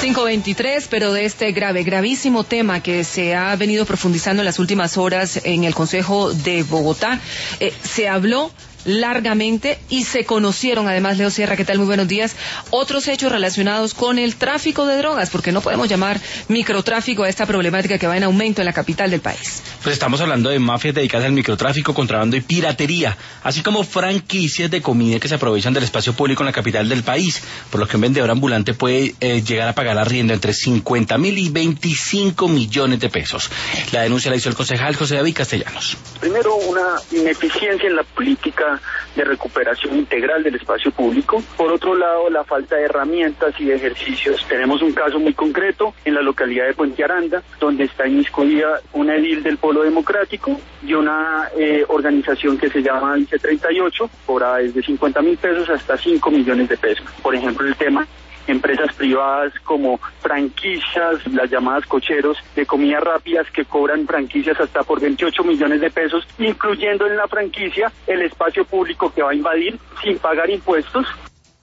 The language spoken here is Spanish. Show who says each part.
Speaker 1: 5:23, pero de este gravísimo tema que se ha venido profundizando en las últimas horas en el Consejo de Bogotá, se habló largamente y se conocieron, además, Leo Sierra, ¿qué tal? Muy buenos días, otros hechos relacionados con el tráfico de drogas, porque no podemos llamar microtráfico a esta problemática que va en aumento en la capital del país.
Speaker 2: Pues estamos hablando de mafias dedicadas al microtráfico, contrabando y piratería, así como franquicias de comida que se aprovechan del espacio público en la capital del país, por lo que un vendedor ambulante puede llegar a pagar arriendo entre 50.000 y 25 millones de pesos. La denuncia la hizo el concejal José David Castellanos.
Speaker 3: Primero, una ineficiencia en la política de recuperación integral del espacio público. Por otro lado, la falta de herramientas y de ejercicios. Tenemos un caso muy concreto en la localidad de Puente Aranda, donde está inmiscuida una edil del Polo Democrático y una organización que se llama Vice 38, cobra desde 50.000 pesos hasta 5 millones de pesos. Por ejemplo, el tema empresas privadas como franquicias, las llamadas cocheros de comida rápidas que cobran franquicias hasta por 28 millones de pesos, incluyendo en la franquicia el espacio público que va a invadir sin pagar impuestos.